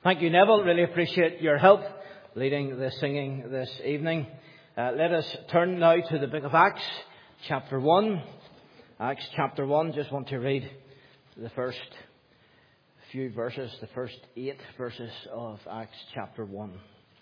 Thank you, Neville. Really appreciate your help leading the singing this evening. Let us turn now to the book of Acts, chapter 1. Acts chapter 1, just want to read the first few verses, the first 8 verses of Acts chapter 1.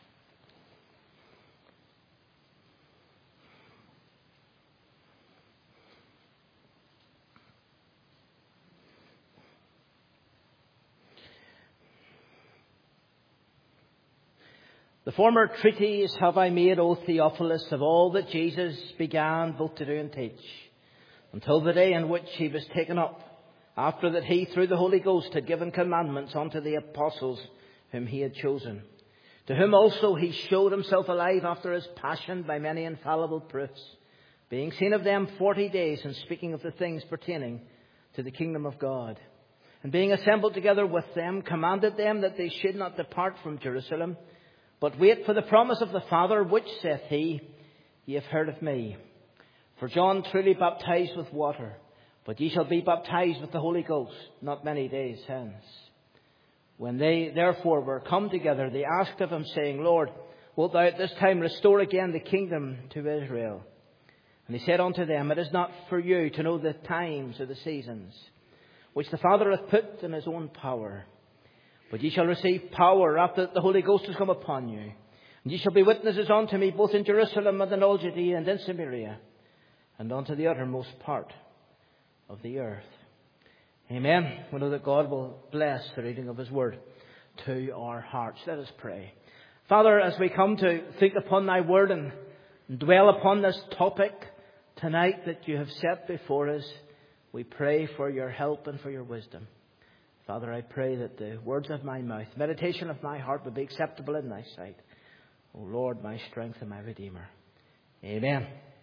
The former treatise have I made, O Theophilus, of all that Jesus began both to do and teach, until the day in which he was taken up, after that he, through the Holy Ghost, had given commandments unto the apostles whom he had chosen, to whom also he showed himself alive after his passion by many infallible proofs, being seen of them 40 days, and speaking of the things pertaining to the kingdom of God. And being assembled together with them, commanded them that they should not depart from Jerusalem, but wait for the promise of the Father, which, saith he, ye have heard of me. For John truly baptized with water, but ye shall be baptized with the Holy Ghost not many days hence. When they therefore were come together, they asked of him, saying, Lord, wilt thou at this time restore again the kingdom to Israel? And he said unto them, It is not for you to know the times or the seasons, which the Father hath put in his own power. But ye shall receive power after that the Holy Ghost is come upon you. And ye shall be witnesses unto me both in Jerusalem and in all Judea and in Samaria, and unto the uttermost part of the earth. Amen. We know that God will bless the reading of his word to our hearts. Let us pray. Father, as we come to think upon thy word and dwell upon this topic tonight that you have set before us, we pray for your help and for your wisdom. Father, I pray that the words of my mouth, meditation of my heart, will be acceptable in thy sight. O Lord, my strength and my Redeemer. Amen.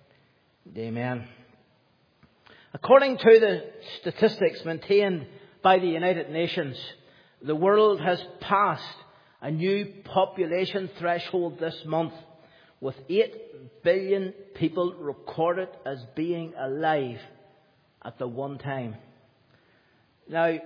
Amen. According to the statistics maintained by the United Nations, the world has passed a new population threshold this month, with 8 billion people recorded as being alive at the one time. Now,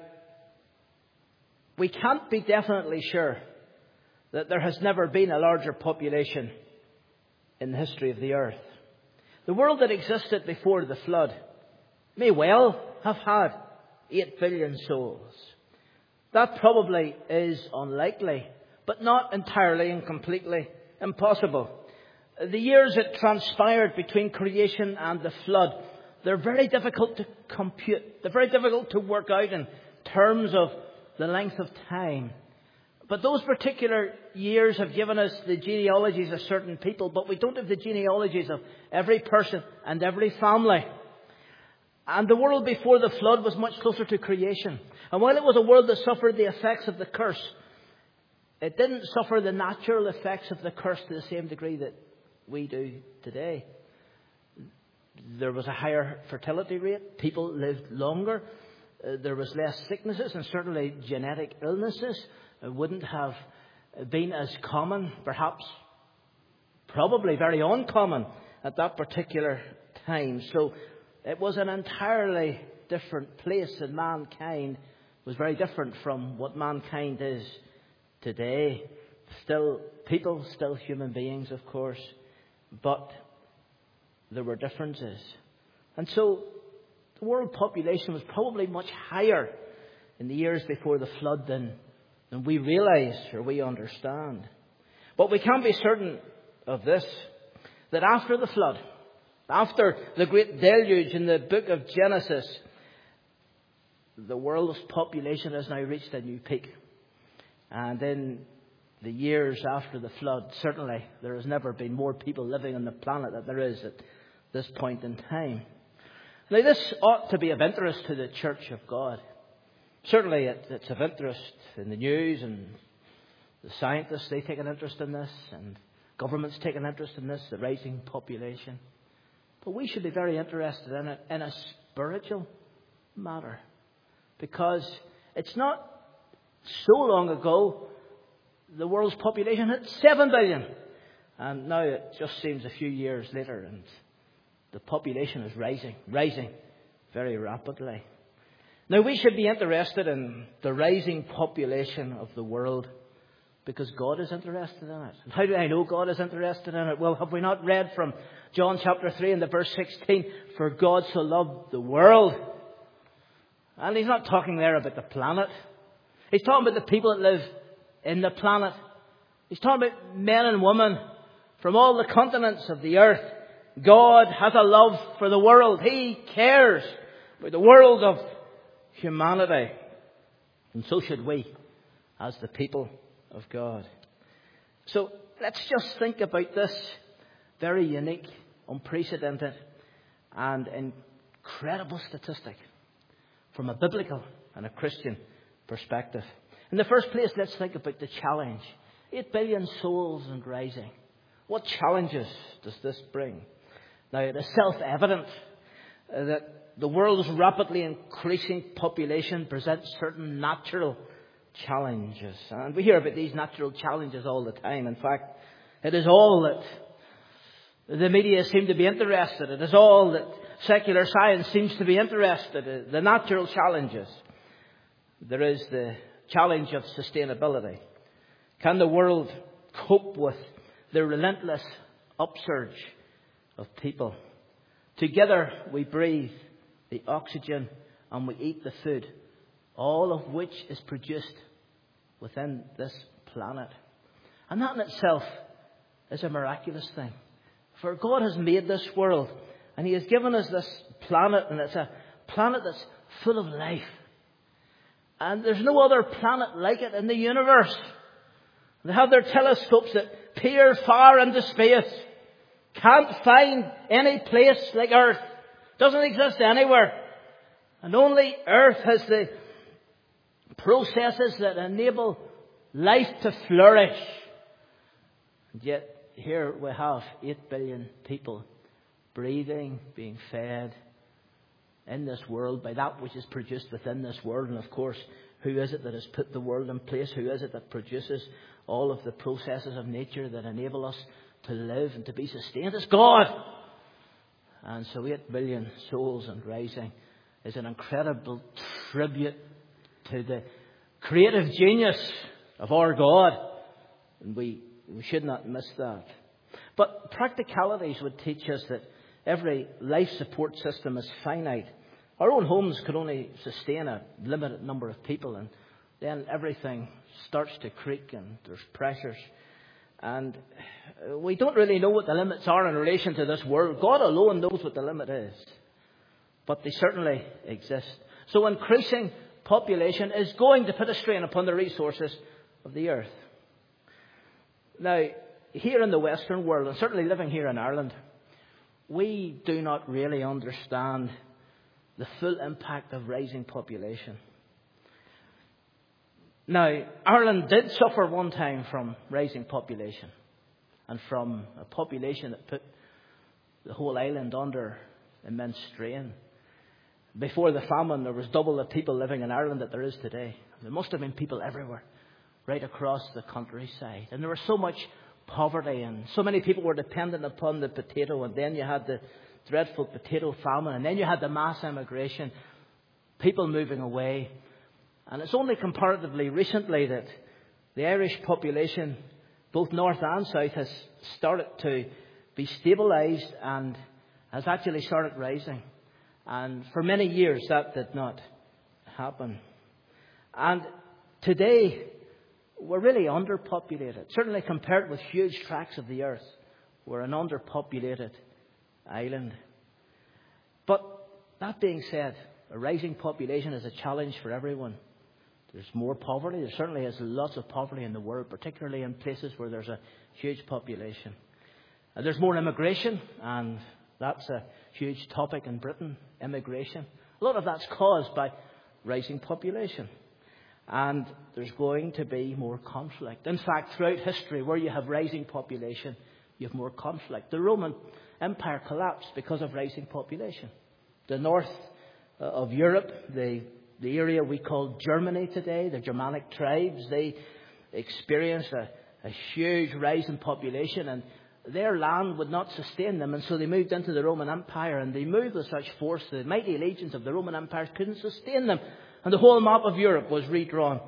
we can't be definitely sure that there has never been a larger population in the history of the earth. The world that existed before the flood may well have had 8 billion souls. That probably is unlikely, but not entirely and completely impossible. The years that transpired between creation and the flood, they're very difficult to compute. They're very difficult to work out in terms of the length of time. But those particular years have given us the genealogies of certain people, but we don't have the genealogies of every person and every family. And the world before the flood was much closer to creation. And while it was a world that suffered the effects of the curse, it didn't suffer the natural effects of the curse to the same degree that we do today. There was a higher fertility rate. People lived longer. There was less sicknesses, and certainly genetic illnesses wouldn't have been as common, perhaps, probably very uncommon at that particular time. So it was an entirely different place, and mankind was very different from what mankind is today. Still people, still human beings, of course, but there were differences. And so the world population was probably much higher in the years before the flood than we realize or we understand. But we can be certain of this, that after the flood, after the great deluge in the book of Genesis, the world's population has now reached a new peak. And in the years after the flood, certainly there has never been more people living on the planet than there is at this point in time. Now, this ought to be of interest to the Church of God. Certainly it's of interest in the news, and the scientists, they take an interest in this, and governments take an interest in this, the rising population. But we should be very interested in it in a spiritual matter, because it's not so long ago the world's population hit 7 billion. And now it just seems a few years later, and the population is rising very rapidly. Now, we should be interested in the rising population of the world Because God is interested in it. And how do I know God is interested in it? Well, have we not read from John chapter 3 and the verse 16, for God so loved the world. And he's not talking there about the planet. He's talking about the people that live in the planet. He's talking about men and women from all the continents of the earth. God has a love for the world. He cares about the world of humanity. And so should we as the people of God. So let's just think about this very unique, unprecedented and incredible statistic from a biblical and a Christian perspective. In the first place, let's think about the challenge. 8 billion souls and rising. What challenges does this bring? Now, it is self-evident that the world's rapidly increasing population presents certain natural challenges. And we hear about these natural challenges all the time. In fact, it is all that the media seem to be interested in. It is all that secular science seems to be interested in. The natural challenges. There is the challenge of sustainability. Can the world cope with the relentless upsurge of people? Together we breathe the oxygen and we eat the food, all of which is produced within this planet. And that in itself is a miraculous thing. For God has made this world and He has given us this planet, and it's a planet that's full of life. And there's no other planet like it in the universe. They have their telescopes that peer far into space. Can't find any place like Earth. Doesn't exist anywhere. And only Earth has the processes that enable life to flourish. And yet here we have 8 billion people breathing, being fed in this world by that which is produced within this world. And of course, who is it that has put the world in place? Who is it that produces all of the processes of nature that enable us to live and to be sustained? It's God. And so 8 billion souls and rising is an incredible tribute to the creative genius of our God. And we should not miss that. But practicalities would teach us that every life support system is finite. Our own homes could only sustain a limited number of people, and then everything starts to creak and there's pressures. And we don't really know what the limits are in relation to this world. God alone knows what the limit is. But they certainly exist. So increasing population is going to put a strain upon the resources of the earth. Now, here in the Western world, and certainly living here in Ireland, we do not really understand the full impact of rising population. Now, Ireland did suffer one time from rising population and from a population that put the whole island under immense strain. Before the famine, there was double the people living in Ireland that there is today. There must have been people everywhere, right across the countryside. And there was so much poverty, and so many people were dependent upon the potato. And then you had the dreadful potato famine, and then you had the mass immigration, people moving away. And it's only comparatively recently that the Irish population, both north and south, has started to be stabilised and has actually started rising. And for many years that did not happen. And today we're really underpopulated. Certainly compared with huge tracts of the earth, we're an underpopulated island. But that being said, a rising population is a challenge for everyone. There's more poverty. There certainly is lots of poverty in the world, particularly in places where there's a huge population. There's more immigration, and that's a huge topic in Britain, immigration. A lot of that's caused by rising population. And there's going to be more conflict. In fact, throughout history, where you have rising population, you have more conflict. The Roman Empire collapsed because of rising population. The north of Europe, the area we call Germany today, the Germanic tribes, they experienced a huge rise in population, and their land would not sustain them, and so they moved into the Roman Empire, and they moved with such force the mighty legions of the Roman Empire couldn't sustain them, and the whole map of Europe was redrawn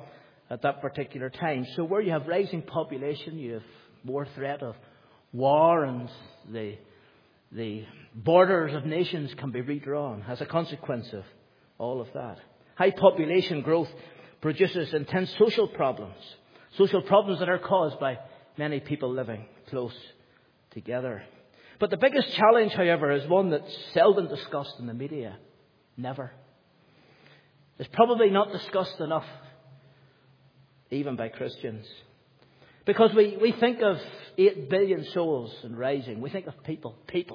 at that particular time. So where you have rising population, you have more threat of war, and the borders of nations can be redrawn as a consequence of all of that. High population growth produces intense social problems that are caused by many people living close together. But the biggest challenge, however, is one that's seldom discussed in the media. Never. It's probably not discussed enough, even by Christians. Because we think of 8 billion souls and rising. We think of people.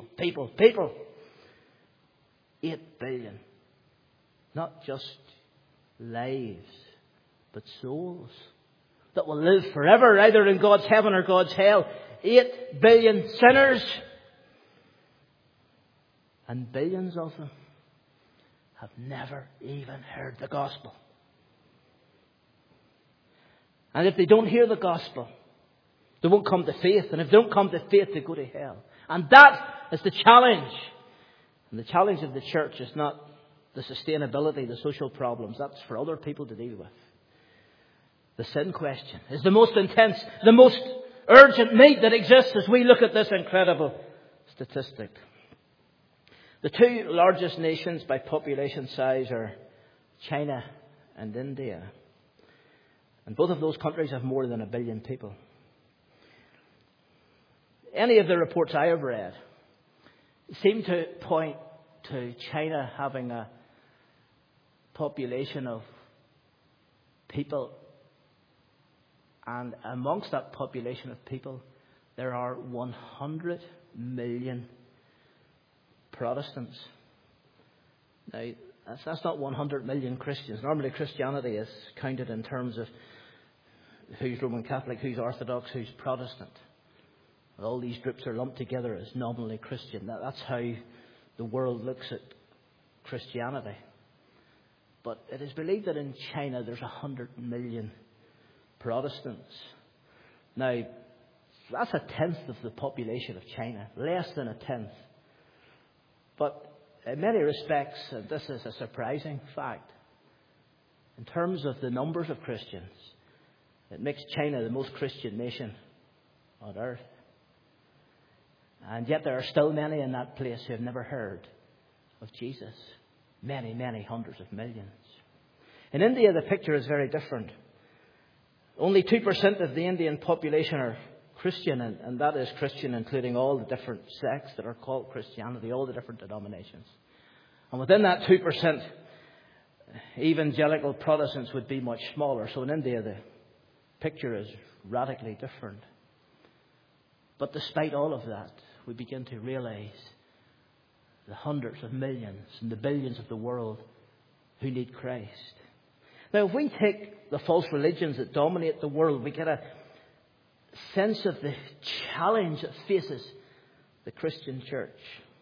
8 billion. Not just lives, but souls that will live forever, either in God's heaven or God's hell. 8 billion sinners. And billions of them have never even heard the gospel. And if they don't hear the gospel, they won't come to faith. And if they don't come to faith, they go to hell. And that is the challenge. And the challenge of the church is not the sustainability, the social problems. That's for other people to deal with. The sin question is the most intense, the most urgent need that exists as we look at this incredible statistic. The two largest nations by population size are China and India. And both of those countries have more than 1 billion people. Any of the reports I have read seem to point to China having a population of people. And amongst that population of people, there are 100 million Protestants. Now, that's not 100 million Christians. Normally Christianity is counted in terms of who's Roman Catholic, who's Orthodox, who's Protestant. All these groups are lumped together as nominally Christian. That's how the world looks at Christianity. But it is believed that in China there's 100 million Protestants. Now, that's 1/10 of the population of China. Less than 1/10. But in many respects, this is a surprising fact. In terms of the numbers of Christians, it makes China the most Christian nation on earth. And yet there are still many in that place who have never heard of Jesus. Many, many hundreds of millions. In India, the picture is very different. Only 2% of the Indian population are Christian, and that is Christian including all the different sects that are called Christianity, all the different denominations. And within that 2%, evangelical Protestants would be much smaller. So in India, the picture is radically different. But despite all of that, we begin to realize the hundreds of millions and the billions of the world who need Christ. Now, if we take the false religions that dominate the world, we get a sense of the challenge that faces the Christian church.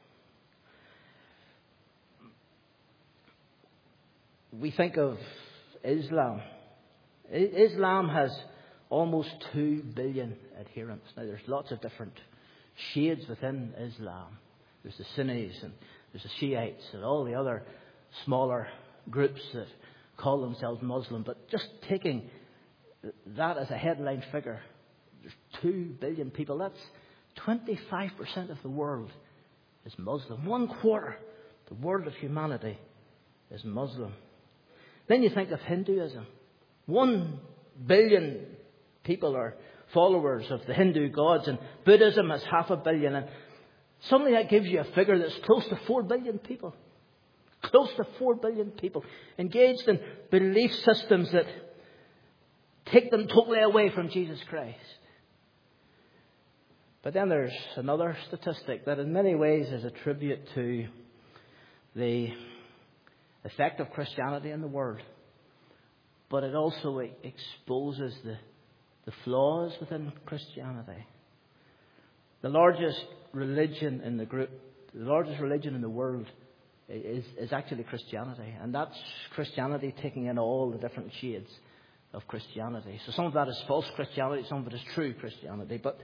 We think of Islam. Islam has almost 2 billion adherents. Now, there's lots of different shades within Islam. There's the Sunnis and there's the Shiites and all the other smaller groups that call themselves Muslim. But just taking that as a headline figure, there's 2 billion people. That's 25% of the world is Muslim. 1/4 the world of humanity is Muslim. Then you think of Hinduism. 1 billion people are followers of the Hindu gods, and Buddhism has 500 million. And suddenly that gives you a figure that's close to 4 billion people. Close to 4 billion people engaged in belief systems that take them totally away from Jesus Christ. But then there's another statistic that in many ways is a tribute to the effect of Christianity in the world. But it also exposes the flaws within Christianity. The largest religion in the group, the largest religion in the world is actually Christianity. And that's Christianity taking in all the different shades of Christianity. So some of that is false Christianity, some of it is true Christianity. But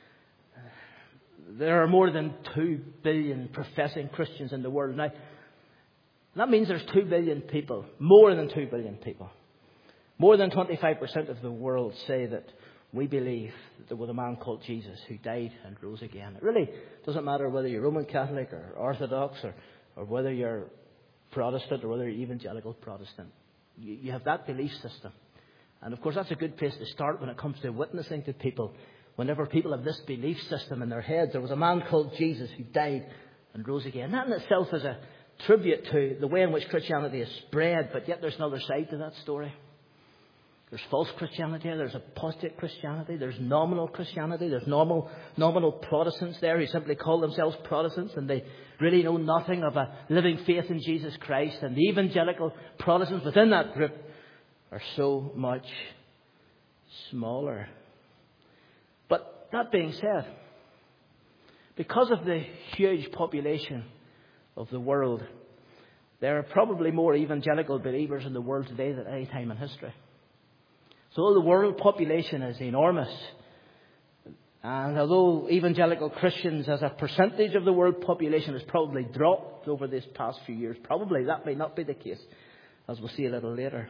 there are more than 2 billion professing Christians in the world. Now, that means there's 2 billion people, more than 2 billion people, More than 25% of the world say that we believe that there was a man called Jesus who died and rose again. It really doesn't matter whether you're Roman Catholic or Orthodox or whether you're Protestant or whether you're evangelical Protestant. You have that belief system. And of course that's a good place to start when it comes to witnessing to people. Whenever people have this belief system in their heads, there was a man called Jesus who died and rose again. That in itself is a tribute to the way in which Christianity is spread, but yet there's another side to that story. There's false Christianity, there's apostate Christianity, there's nominal Christianity, there's nominal Protestants there who simply call themselves Protestants and they really know nothing of a living faith in Jesus Christ. And the evangelical Protestants within that group are so much smaller. But that being said, because of the huge population of the world, there are probably more evangelical believers in the world today than any time in history. So the world population is enormous. And although evangelical Christians as a percentage of the world population has probably dropped over these past few years, probably that may not be the case, as we'll see a little later.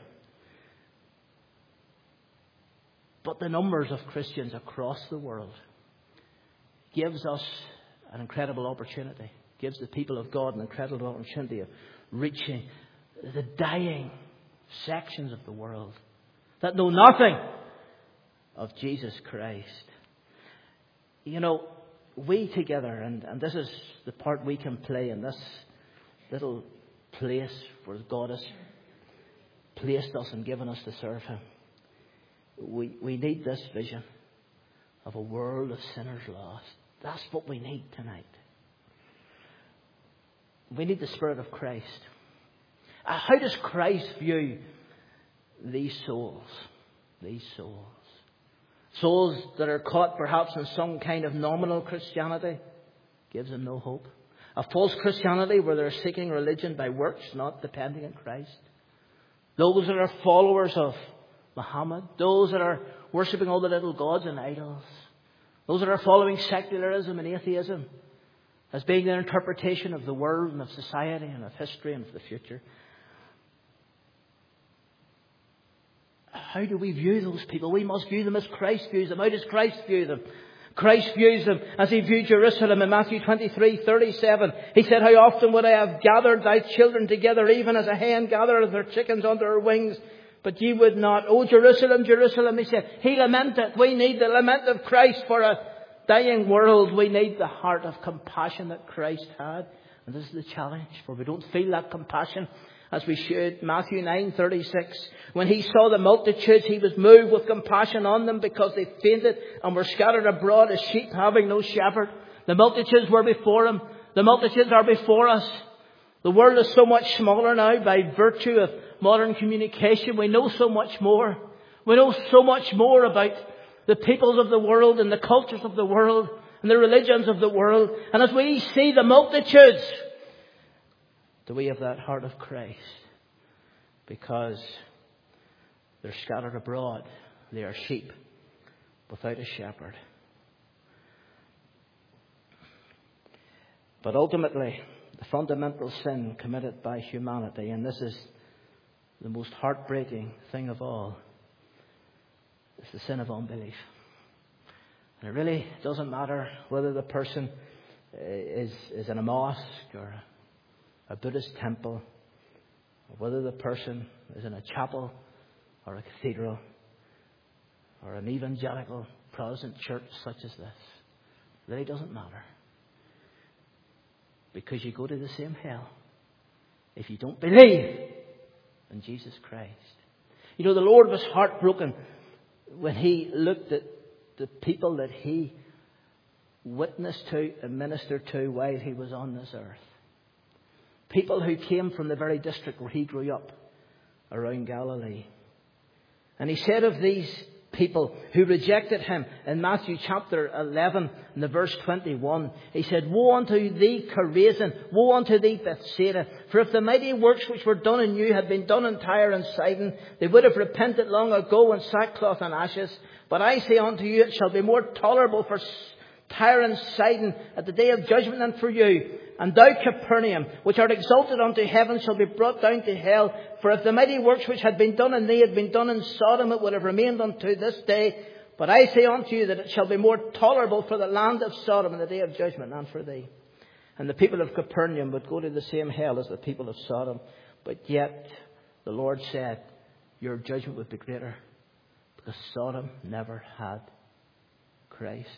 But the numbers of Christians across the world gives us an incredible opportunity, gives the people of God an incredible opportunity of reaching the dying sections of the world that know nothing of Jesus Christ. You know, we together, and this is the part we can play in this little place where God has placed us and given us to serve Him. We need this vision of a world of sinners lost. That's what we need tonight. We need the Spirit of Christ. How does Christ view these souls? These souls. Souls that are caught perhaps in some kind of nominal Christianity gives them no hope. A false Christianity where they're seeking religion by works, not depending on Christ. Those that are followers of Muhammad. Those that are worshipping all the little gods and idols. Those that are following secularism and atheism as being their interpretation of the world and of society and of history and of the future. How do we view those people? We must view them as Christ views them. How does Christ view them? Christ views them as He viewed Jerusalem in Matthew 23:37. He said, "How often would I have gathered thy children together, even as a hen gathereth her chickens under her wings, but ye would not. O Jerusalem, Jerusalem," He said. He lamented. We need the lament of Christ for a dying world. We need the heart of compassion that Christ had. And this is the challenge, for we don't feel that compassion as we should. Matthew 9:36. When He saw the multitudes, He was moved with compassion on them because they fainted and were scattered abroad as sheep having no shepherd. The multitudes were before Him. The multitudes are before us. The world is so much smaller now by virtue of modern communication. We know so much more. We know so much more about the peoples of the world and the cultures of the world and the religions of the world. And as we see the multitudes, do we have that heart of Christ? Because they're scattered abroad. They are sheep without a shepherd. But ultimately, the fundamental sin committed by humanity, and this is the most heartbreaking thing of all, is the sin of unbelief. And it really doesn't matter whether the person is in a mosque or a Buddhist temple, or whether the person is in a chapel or a cathedral or an evangelical Protestant church such as this. It really doesn't matter. Because you go to the same hell if you don't believe in Jesus Christ. You know, the Lord was heartbroken when He looked at the people that He witnessed to and ministered to while He was on this earth. People who came from the very district where He grew up, around Galilee. And He said of these people who rejected Him in Matthew chapter 11 in the verse 21, He said, "Woe unto thee, Chorazin! Woe unto thee, Bethsaida! For if the mighty works which were done in you had been done in Tyre and Sidon, they would have repented long ago in sackcloth and ashes. But I say unto you, it shall be more tolerable for Tyre and Sidon at the day of judgment than for you. and thou Capernaum, which art exalted unto heaven, shall be brought down to hell. For if the mighty works which had been done in thee had been done in Sodom, it would have remained unto this day. But I say unto you that it shall be more tolerable for the land of Sodom in the day of judgment than for thee. And the people of Capernaum would go to the same hell as the people of Sodom. But yet the Lord said, your judgment would be greater, because Sodom never had Christ.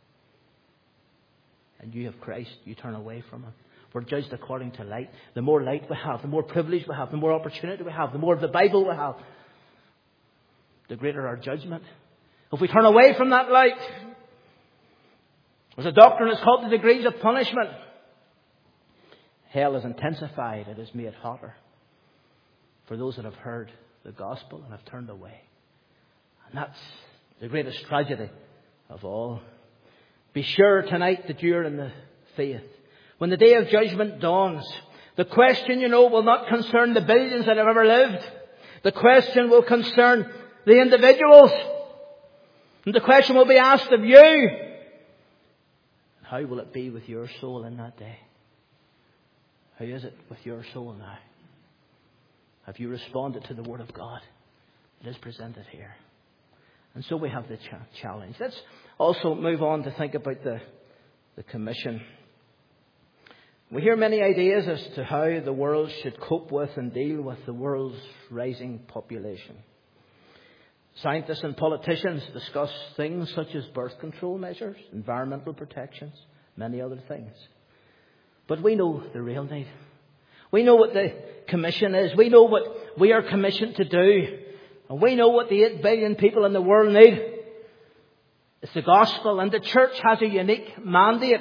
And you have Christ, you turn away from Him. We're judged according to light. The more light we have, the more privilege we have, the more opportunity we have, the more of the Bible we have, the greater our judgment. If we turn away from that light, there's a doctrine that's called the degrees of punishment. Hell is intensified. It is made hotter for those that have heard the gospel and have turned away. And that's the greatest tragedy of all. Be sure tonight that you're in the faith. When the day of judgment dawns, the question, will not concern the billions that have ever lived. The question will concern the individuals. And the question will be asked of you. How will it be with your soul in that day? How is it with your soul now? Have you responded to the Word of God that is presented here? And so we have the challenge. Let's also move on to think about the commission. We hear many ideas as to how the world should cope with and deal with the world's rising population. Scientists and politicians discuss things such as birth control measures, environmental protections, many other things. But we know the real need. We know what the commission is. We know what we are commissioned to do. And we know what the 8 billion people in the world need. It's the gospel. And the church has a unique mandate.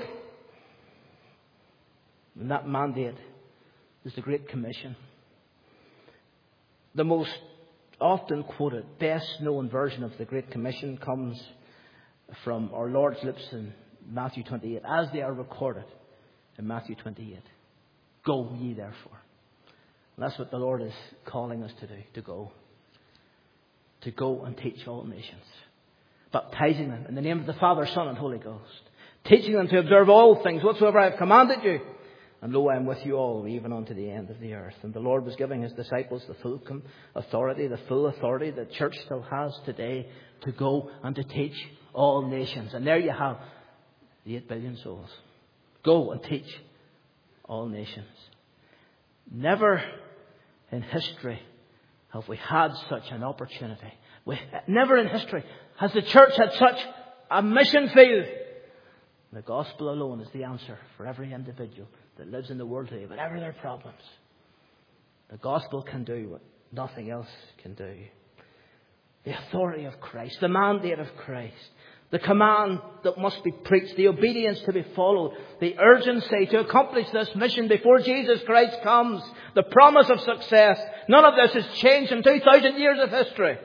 And that mandate is the Great Commission. The most often quoted, best known version of the Great Commission comes from our Lord's lips in Matthew 28, as they are recorded in Matthew 28. Go ye therefore. And that's what the Lord is calling us to do, to go. To go and teach all nations. Baptizing them in the name of the Father, Son, and Holy Ghost. Teaching them to observe all things whatsoever I have commanded you. And lo, I am with you all, even unto the end of the earth. And the Lord was giving His disciples the full authority the church still has today to go and to teach all nations. And there you have the 8 billion souls. Go and teach all nations. Never in history have we had such an opportunity. Never in history has the church had such a mission field. The gospel alone is the answer for every individual that lives in the world today, whatever their problems. The gospel can do what nothing else can do. The authority of Christ, the mandate of Christ, the command that must be preached, the obedience to be followed, the urgency to accomplish this mission before Jesus Christ comes, the promise of success. None of this has changed in 2,000 years of history.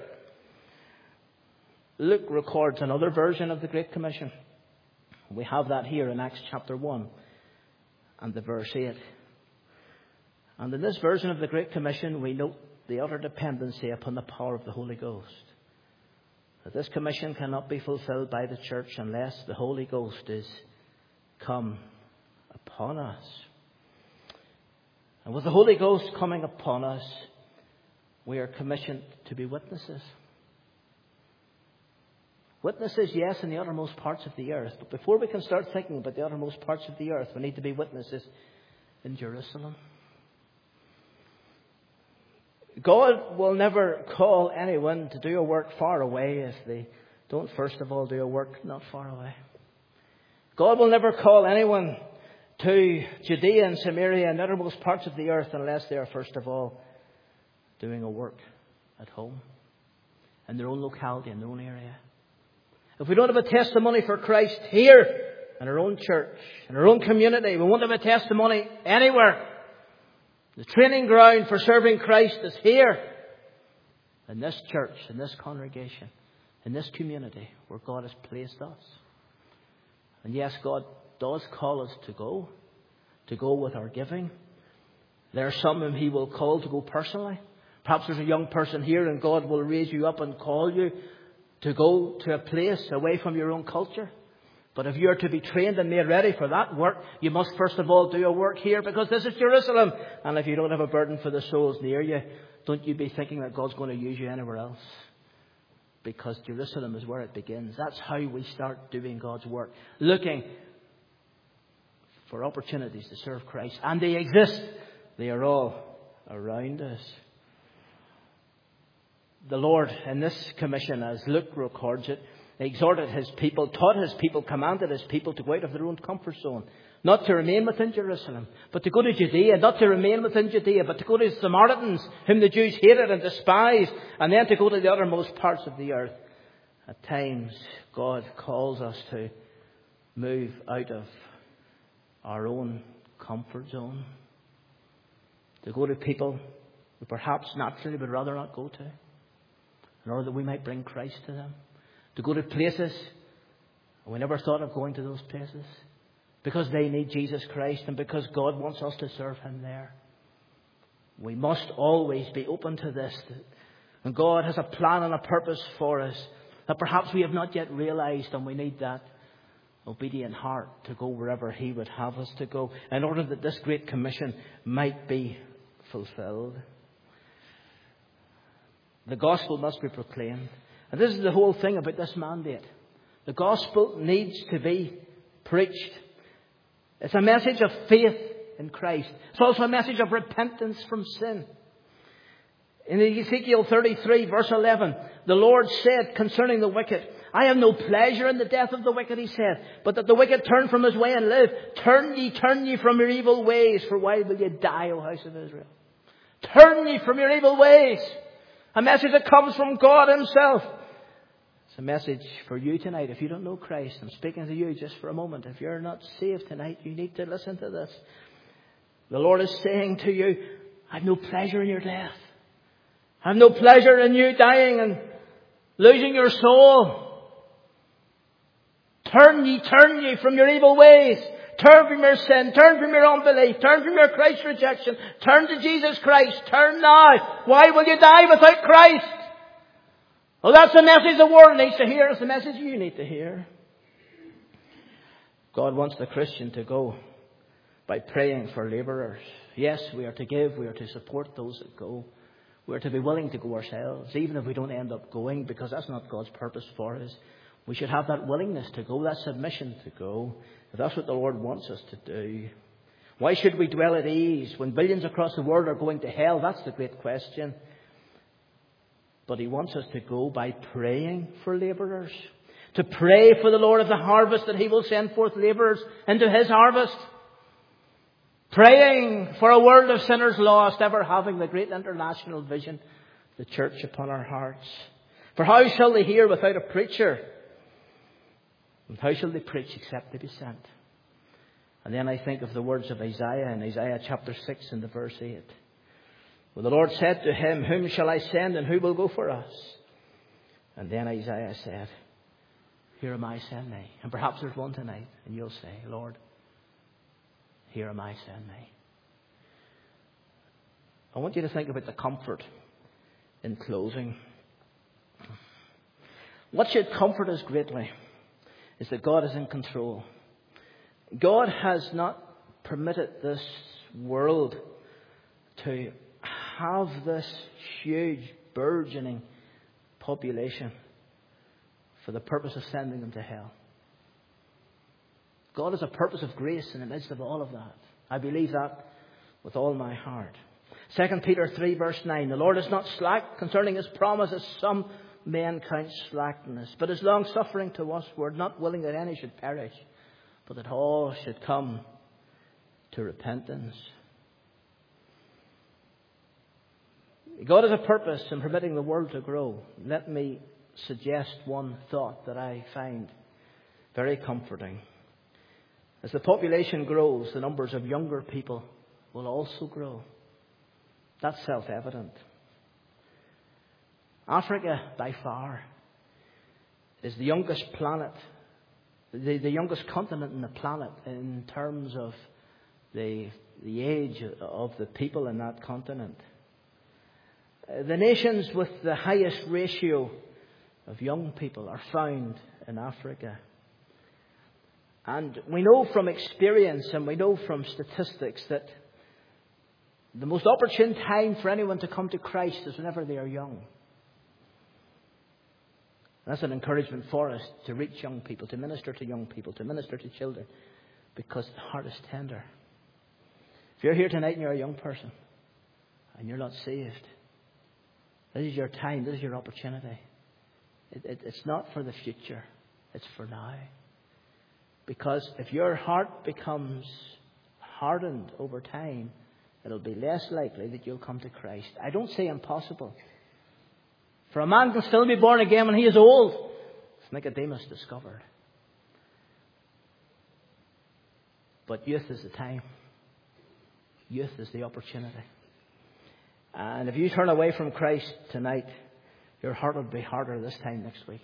Luke records another version of the Great Commission. We have that here in Acts chapter 1 and the verse 8. And in this version of the Great Commission, we note the utter dependency upon the power of the Holy Ghost. That this commission cannot be fulfilled by the church unless the Holy Ghost is come upon us. And with the Holy Ghost coming upon us, we are commissioned to be witnesses. Witnesses, yes, in the uttermost parts of the earth. But before we can start thinking about the uttermost parts of the earth, we need to be witnesses in Jerusalem. God will never call anyone to do a work far away if they don't first of all do a work not far away. God will never call anyone to Judea and Samaria and the uttermost parts of the earth unless they are first of all doing a work at home, in their own locality, in their own area. If we don't have a testimony for Christ here in our own church, in our own community, we won't have a testimony anywhere. The training ground for serving Christ is here, in this church, in this congregation, in this community where God has placed us. And yes, God does call us to go with our giving. There are some whom He will call to go personally. Perhaps there's a young person here and God will raise you up and call you to go to a place away from your own culture, But if you're to be trained and made ready for that work, you must first of all do a work here, because this is Jerusalem. And if you don't have a burden for the souls near you, don't you be thinking that God's going to use you anywhere else. Because Jerusalem is where it begins. That's how we start doing God's work. Looking for opportunities to serve Christ. And they exist. They are all around us. The Lord, in this commission, as Luke records it, exhorted his people, taught his people, commanded his people to go out of their own comfort zone. Not to remain within Jerusalem, but to go to Judea. Not to remain within Judea, but to go to the Samaritans, whom the Jews hated and despised. And then to go to the uttermost parts of the earth. At times, God calls us to move out of our own comfort zone. To go to people we perhaps naturally would rather not go to, in order that we might bring Christ to them. To go to places we never thought of going to those places, because they need Jesus Christ and because God wants us to serve him there. We must always be open to this. And God has a plan and a purpose for us that perhaps we have not yet realized, and we need that obedient heart to go wherever he would have us to go, in order that this great commission might be fulfilled. The gospel must be proclaimed. And this is the whole thing about this mandate. The gospel needs to be preached. It's a message of faith in Christ. It's also a message of repentance from sin. In Ezekiel 33, verse 11, the Lord said concerning the wicked, I have no pleasure in the death of the wicked, he said, but that the wicked turn from his way and live. Turn ye from your evil ways, for why will ye die, O house of Israel? Turn ye from your evil ways. A message that comes from God himself. It's a message for you tonight. If you don't know Christ, I'm speaking to you just for a moment. If you're not saved tonight, you need to listen to this. The Lord is saying to you, I have no pleasure in your death. I have no pleasure in you dying and losing your soul. Turn ye from your evil ways. Turn from your sin. Turn from your unbelief. Turn from your Christ rejection. Turn to Jesus Christ. Turn now. Why will you die without Christ? Well, that's the message the world needs to hear. It's the message you need to hear. God wants the Christian to go by praying for labourers. Yes, we are to give. We are to support those that go. We are to be willing to go ourselves, even if we don't end up going, because that's not God's purpose for us. We should have that willingness to go, that submission to go. If that's what the Lord wants us to do. Why should we dwell at ease when billions across the world are going to hell? That's the great question. But he wants us to go by praying for labourers. To pray for the Lord of the harvest, that he will send forth labourers into his harvest. Praying for a world of sinners lost, ever having the great international vision, the church upon our hearts. For how shall they hear without a preacher? And how shall they preach except they be sent? And then I think of the words of Isaiah in Isaiah chapter 6 and the verse 8. Well, the Lord said to him, whom shall I send and who will go for us? And then Isaiah said, here am I, send me. And perhaps there's one tonight and you'll say, Lord, here am I, send me. I want you to think about the comfort in closing. What should comfort us greatly is that God is in control. God has not permitted this world to have this huge, burgeoning population for the purpose of sending them to hell. God has a purpose of grace in the midst of all of that. I believe that with all my heart. 2 Peter 3 verse 9. The Lord is not slack concerning his promise, as some men count slackness, but is long suffering to us. We're not willing that any should perish, but that all should come to repentance. God has a purpose in permitting the world to grow. Let me suggest one thought that I find very comforting. As the population grows, the numbers of younger people will also grow. That's self-evident. Africa, by far, is the youngest planet, the youngest continent on the planet in terms of the age of the people in that continent. The nations with the highest ratio of young people are found in Africa. And we know from experience and we know from statistics that the most opportune time for anyone to come to Christ is whenever they are young. That's an encouragement for us to reach young people, to minister to young people, to minister to children, because the heart is tender. If you're here tonight and you're a young person and you're not saved, this is your time, this is your opportunity. It's not for the future, it's for now. Because if your heart becomes hardened over time, it'll be less likely that you'll come to Christ. I don't say impossible. For a man can still be born again when he is old, as Nicodemus discovered. But youth is the time. Youth is the opportunity. And if you turn away from Christ tonight, your heart will be harder this time next week.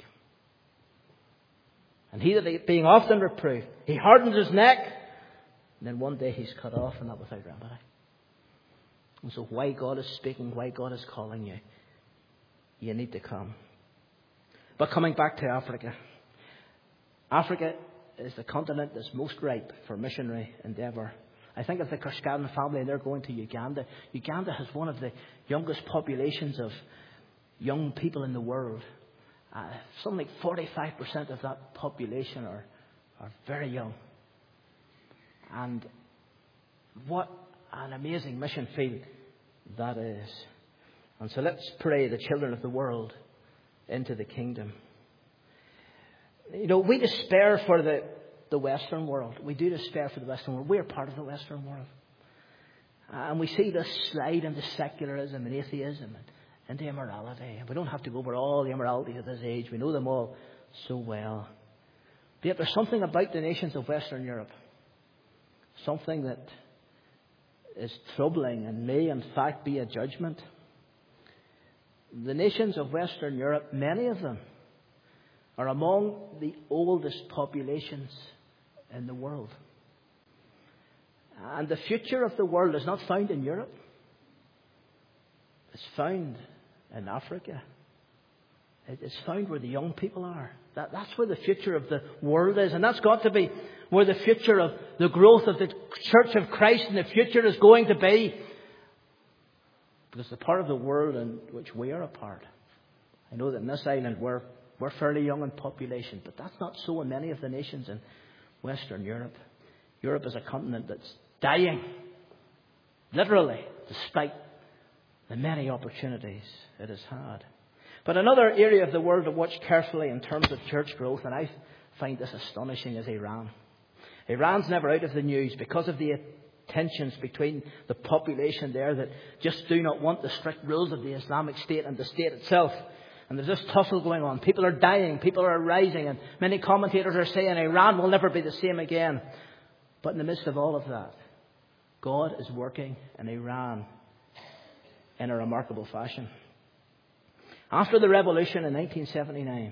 And he that being often reproved, he hardens his neck, and then one day he's cut off, and not without remedy. And so why God is speaking, why God is calling you, you need to come. But coming back to Africa. Africa is the continent that's most ripe for missionary endeavour. I think of the Kashkadan family and they're going to Uganda. Uganda has one of the youngest populations of young people in the world. Something like 45% of that population are very young. And what an amazing mission field that is. And so let's pray the children of the world into the kingdom. You know, we despair for the Western world. We do despair for the Western world. We're part of the Western world. And we see this slide into secularism and atheism and into immorality. And we don't have to go over all the immoralities of this age. We know them all so well. But yet there's something about the nations of Western Europe. Something that is troubling and may in fact be a judgment. The nations of Western Europe, many of them, are among the oldest populations in the world. And the future of the world is not found in Europe. It's found in Africa. It's found where the young people are. That's where the future of the world is. And that's got to be where the future of the growth of the Church of Christ in the future is going to be. Because the part of the world in which we are a part. I know that in this island we're fairly young in population, but that's not so in many of the nations in Western Europe. Europe is a continent that's dying, literally, despite the many opportunities it has had. But another area of the world to watch carefully in terms of church growth, and I find this astonishing, is Iran. Iran's never out of the news because of the tensions between the population there that just do not want the strict rules of the Islamic State and the state itself. And there's this tussle going on. People are dying. People are rising. And many commentators are saying Iran will never be the same again. But in the midst of all of that, God is working in Iran in a remarkable fashion. After the revolution in 1979,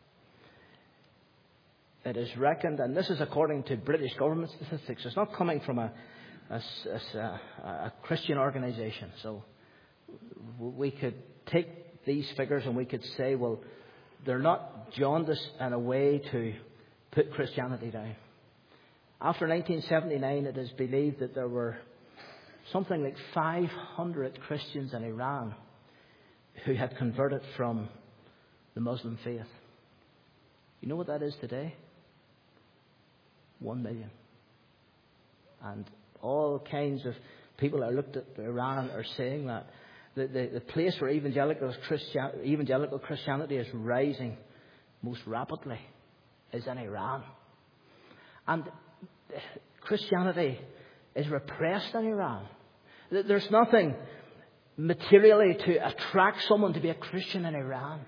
it is reckoned, and this is according to British government statistics, it's not coming from a Christian organisation. So we could take these figures and we could say, well, they're not jaundiced in a way to put Christianity down. After 1979, it is believed that there were something like 500 Christians in Iran who had converted from the Muslim faith. You know what that is today? 1 million. And all kinds of people that looked at Iran are saying that the place where evangelical Christianity is rising most rapidly is in Iran. And Christianity is repressed in Iran. There's nothing materially to attract someone to be a Christian in Iran.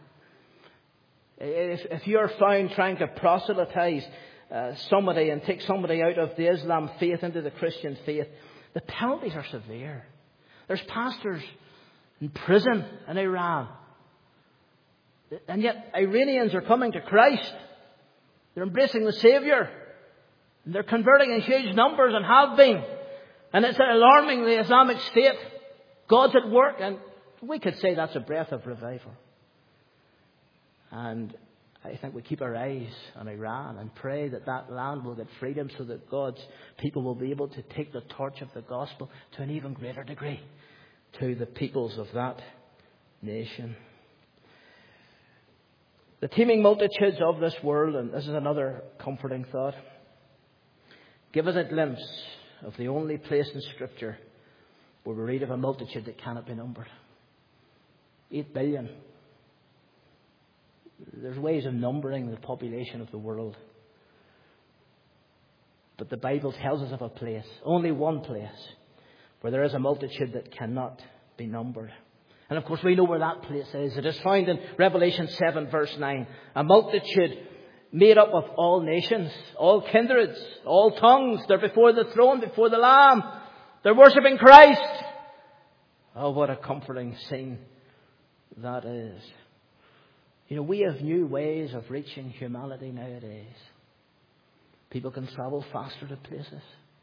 If you're found trying to proselytize somebody and take somebody out of the Islam faith into the Christian faith, the penalties are severe. There's pastors in prison in Iran. And yet Iranians are coming to Christ. They're embracing the Saviour. And they're converting in huge numbers and have been. And it's alarming the Islamic State. God's at work. And we could say that's a breath of revival. And I think we keep our eyes on Iran and pray that that land will get freedom so that God's people will be able to take the torch of the gospel to an even greater degree to the peoples of that nation. The teeming multitudes of this world, and this is another comforting thought, give us a glimpse of the only place in Scripture where we read of a multitude that cannot be numbered. 8 billion. There's ways of numbering the population of the world. But the Bible tells us of a place, only one place, where there is a multitude that cannot be numbered. And of course we know where that place is. It is found in Revelation 7 verse 9. A multitude made up of all nations, all kindreds, all tongues. They're before the throne, before the Lamb. They're worshipping Christ. Oh, what a comforting scene that is. You know, we have new ways of reaching humanity nowadays. People can travel faster to places.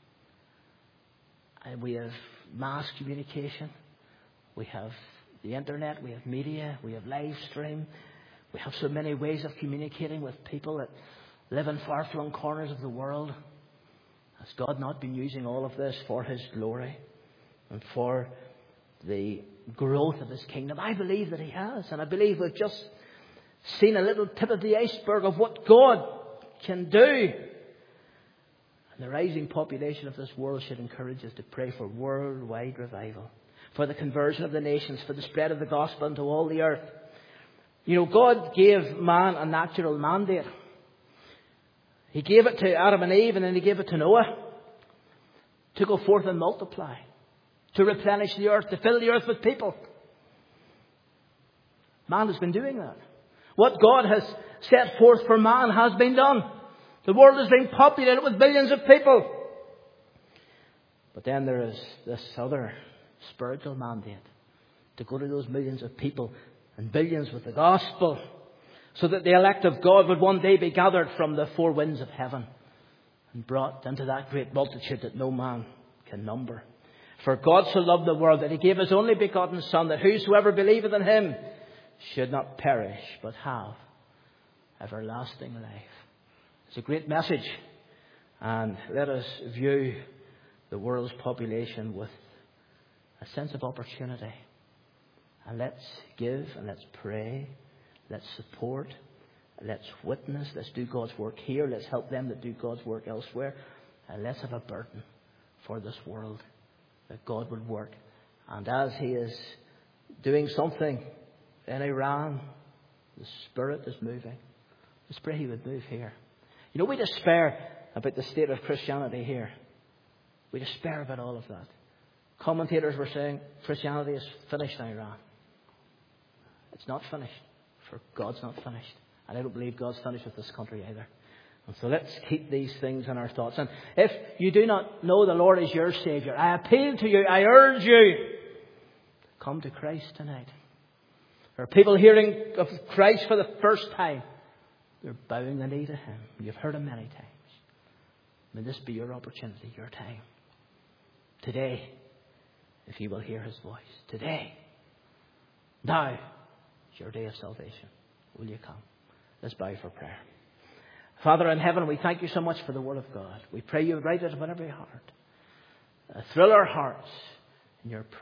And we have mass communication. We have the internet. We have media. We have live stream. We have so many ways of communicating with people that live in far-flung corners of the world. Has God not been using all of this for His glory and for the growth of His kingdom? I believe that He has. And I believe we've just seen a little tip of the iceberg of what God can do. And the rising population of this world should encourage us to pray for worldwide revival, for the conversion of the nations, for the spread of the gospel into all the earth. You know, God gave man a natural mandate. He gave it to Adam and Eve, and then He gave it to Noah to go forth and multiply, to replenish the earth, to fill the earth with people. Man has been doing that. What God has set forth for man has been done. The world is being populated with billions of people. But then there is this other spiritual mandate to go to those millions of people and billions with the gospel, so that the elect of God would one day be gathered from the four winds of heaven and brought into that great multitude that no man can number. For God so loved the world that He gave His only begotten Son, that whosoever believeth in Him should not perish, but have everlasting life. It's a great message. And let us view the world's population with a sense of opportunity. And let's give and let's pray. Let's support. Let's witness. Let's do God's work here. Let's help them that do God's work elsewhere. And let's have a burden for this world, that God would work. And as He is doing something in Iran, the Spirit is moving. Let's pray He would move here. You know, we despair about the state of Christianity here. We despair about all of that. Commentators were saying Christianity is finished in Iran. It's not finished, for God's not finished. And I don't believe God's finished with this country either. And so let's keep these things in our thoughts. And if you do not know the Lord as your Saviour, I appeal to you, I urge you, come to Christ tonight. There are people hearing of Christ for the first time. They're bowing the knee to Him. You've heard Him many times. May this be your opportunity, your time. Today, if you will hear His voice. Today. Now is your day of salvation. Will you come? Let's bow for prayer. Father in heaven, we thank You so much for the Word of God. We pray You write it upon every heart. Thrill our hearts in Your